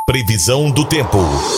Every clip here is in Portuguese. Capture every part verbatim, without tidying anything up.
Previsão do tempo.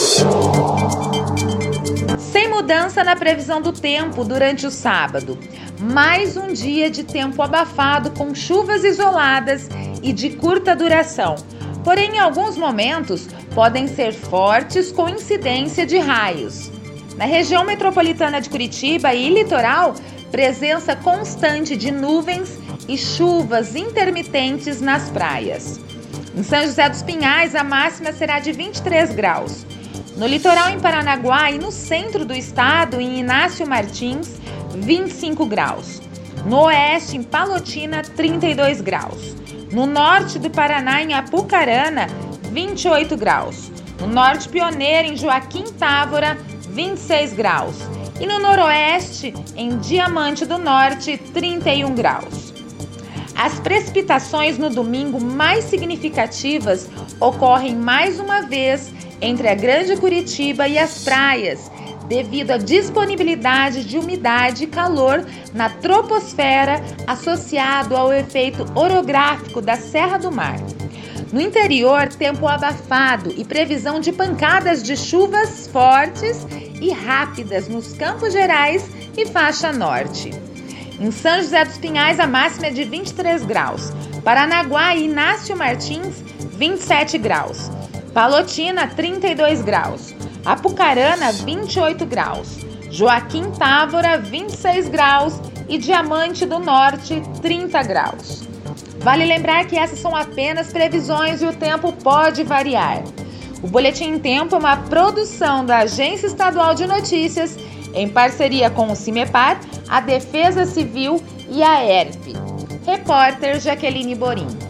Sem mudança na previsão do tempo durante o sábado. Mais um dia de tempo abafado com chuvas isoladas e de curta duração. Porém, em alguns momentos, podem ser fortes com incidência de raios. Na região metropolitana de Curitiba e litoral, presença constante de nuvens e chuvas intermitentes nas praias. Em São José dos Pinhais, a máxima será de vinte e três graus. No litoral em Paranaguá e no centro do estado, em Inácio Martins, vinte e cinco graus. No oeste, em Palotina, trinta e dois graus. No norte do Paraná, em Apucarana, vinte e oito graus. No norte pioneiro, em Joaquim Távora, vinte e seis graus. E no noroeste, em Diamante do Norte, trinta e um graus. As precipitações no domingo mais significativas ocorrem mais uma vez entre a Grande Curitiba e as praias, devido à disponibilidade de umidade e calor na troposfera associado ao efeito orográfico da Serra do Mar. No interior, tempo abafado e previsão de pancadas de chuvas fortes e rápidas nos Campos Gerais e faixa norte. Em São José dos Pinhais, a máxima é de vinte e três graus. Paranaguá e Inácio Martins, vinte e sete graus. Palotina, trinta e dois graus. Apucarana, vinte e oito graus. Joaquim Távora, vinte e seis graus. E Diamante do Norte, trinta graus. Vale lembrar que essas são apenas previsões e o tempo pode variar. O Boletim Tempo é uma produção da Agência Estadual de Notícias em parceria com o CIMEPAR, a Defesa Civil e a E R P. Repórter Jaqueline Borim.